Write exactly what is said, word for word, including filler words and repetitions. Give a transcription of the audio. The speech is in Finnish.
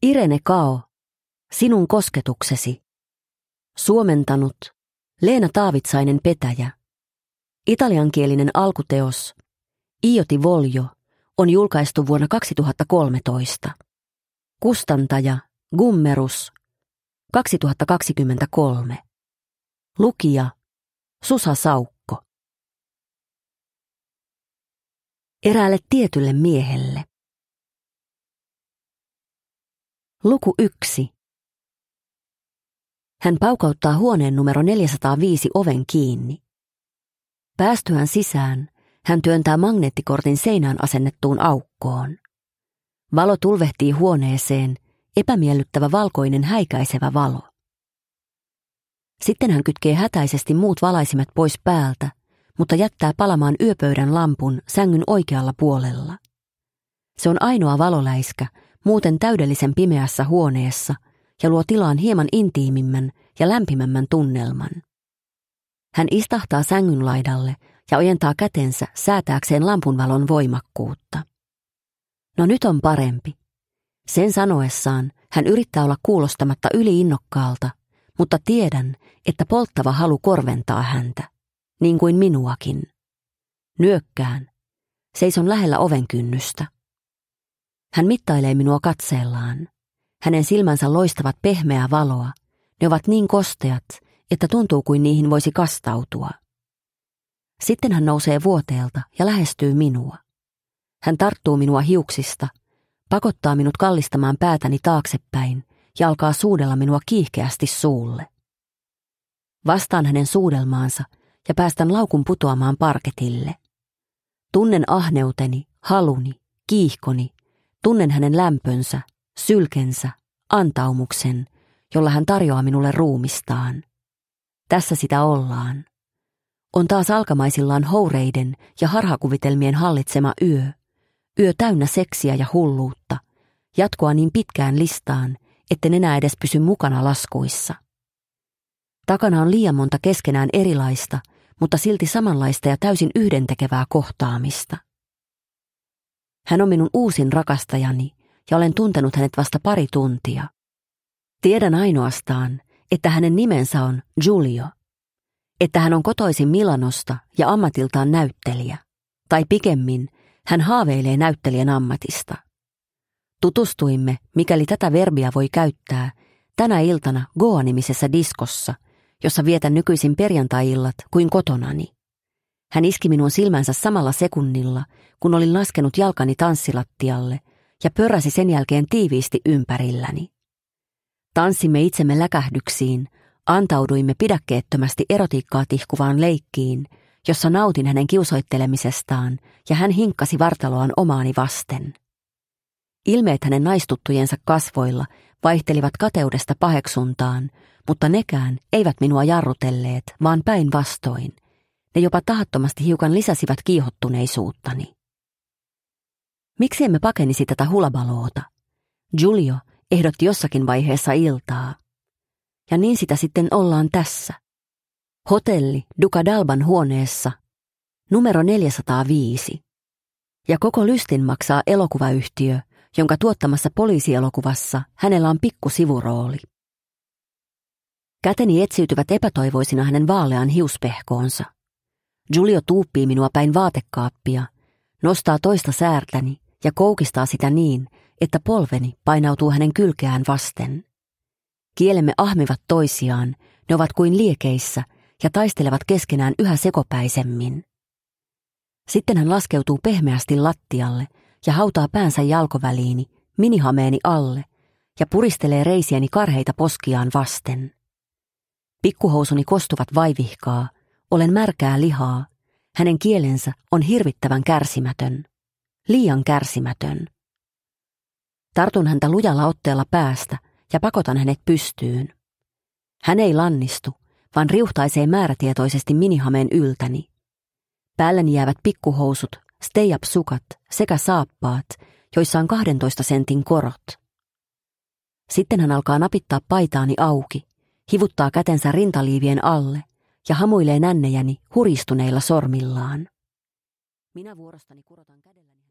Irene Kao, sinun kosketuksesi. Suomentanut Leena Taavitsainen Petäjä. Italiankielinen alkuteos Io ti voglio on julkaistu vuonna kaksituhattakolmetoista. Kustantaja Gummerus kaksituhattakaksikymmentäkolme. Lukija Susa Saukko. Eräälle tietylle miehelle. Luku yksi. Hän paukauttaa huoneen numero neljäsataaviisi oven kiinni. Päästyään sisään, hän työntää magneettikortin seinään asennettuun aukkoon. Valo tulvehtii huoneeseen, epämiellyttävä valkoinen häikäisevä valo. Sitten hän kytkee hätäisesti muut valaisimet pois päältä, mutta jättää palamaan yöpöydän lampun sängyn oikealla puolella. Se on ainoa valoläiskä, muuten täydellisen pimeässä huoneessa, ja luo tilaan hieman intiimimmän ja lämpimämmän tunnelman. Hän istahtaa sängyn laidalle ja ojentaa kätensä säätääkseen lampunvalon voimakkuutta. No nyt on parempi. Sen sanoessaan hän yrittää olla kuulostamatta yliinnokkaalta, mutta tiedän, että polttava halu korventaa häntä, niin kuin minuakin. Nyökkään. Seison lähellä oven kynnystä. Hän mittailee minua katseellaan. Hänen silmänsä loistavat pehmeää valoa. Ne ovat niin kosteat, että tuntuu kuin niihin voisi kastautua. Sitten hän nousee vuoteelta ja lähestyy minua. Hän tarttuu minua hiuksista, pakottaa minut kallistamaan päätäni taaksepäin ja alkaa suudella minua kiihkeästi suulle. Vastaan hänen suudelmaansa ja päästän laukun putoamaan parketille. Tunnen ahneuteni, haluni, kiihkoni, tunnen hänen lämpönsä, sylkensä, antaumuksen, jolla hän tarjoaa minulle ruumistaan. Tässä sitä ollaan. On taas alkamaisillaan houreiden ja harhakuvitelmien hallitsema yö, yö täynnä seksiä ja hulluutta, jatkoa niin pitkään listaan, etten enää edes pysy mukana laskuissa. Takana on liian monta keskenään erilaista, mutta silti samanlaista ja täysin yhdentekevää kohtaamista. Hän on minun uusin rakastajani, ja olen tuntenut hänet vasta pari tuntia. Tiedän ainoastaan, että hänen nimensä on Giulio, että hän on kotoisin Milanosta ja ammatiltaan näyttelijä, tai pikemmin hän haaveilee näyttelijän ammatista. Tutustuimme, mikäli tätä verbiä voi käyttää, tänä iltana Goa-nimisessä diskossa, jossa vietän nykyisin perjantai-illat kuin kotonani. Hän iski minun silmänsä samalla sekunnilla, kun olin laskenut jalkani tanssilattialle ja pörräsi sen jälkeen tiiviisti ympärilläni. Tanssimme itsemme läkähdyksiin, antauduimme pidäkkeettömästi erotiikkaa tihkuvaan leikkiin, jossa nautin hänen kiusoittelemisestaan ja hän hinkkasi vartaloaan omaani vasten. Ilmeet hänen naistuttujensa kasvoilla vaihtelivat kateudesta paheksuntaan, mutta nekään eivät minua jarrutelleet, vaan päinvastoin. Ne jopa tahattomasti hiukan lisäsivät kiihottuneisuuttani. Miksi emme pakenisi tätä hulabaloota? Giulio ehdotti jossakin vaiheessa iltaa. Ja niin sitä sitten ollaan tässä. Hotelli Duca d'Alban huoneessa, numero neljäsataaviisi. Ja koko lystin maksaa elokuvayhtiö, jonka tuottamassa poliisielokuvassa hänellä on pikku sivurooli. Käteni etsiytyvät epätoivoisina hänen vaaleaan hiuspehkoonsa. Giulio tuuppii minua päin vaatekaappia, nostaa toista säärtäni ja koukistaa sitä niin, että polveni painautuu hänen kylkeään vasten. Kielemme ahmivat toisiaan, ne ovat kuin liekeissä ja taistelevat keskenään yhä sekopäisemmin. Sitten hän laskeutuu pehmeästi lattialle ja hautaa päänsä jalkoväliini, minihameeni alle ja puristelee reisiäni karheita poskiaan vasten. Pikkuhousuni kostuvat vaivihkaa, olen märkää lihaa, hänen kielensä on hirvittävän kärsimätön, liian kärsimätön. Tartun häntä lujalla otteella päästä ja pakotan hänet pystyyn. Hän ei lannistu, vaan riuhtaisee määrätietoisesti minihameen yltäni. Päälläni jäävät pikkuhousut, stay-up-sukat sekä saappaat, joissa on kahdentoista sentin korot. Sitten hän alkaa napittaa paitaani auki, hivuttaa kätensä rintaliivien alle ja hamuilee nännejäni huristuneilla sormillaan. Minä vuorostani kurotan kädelläni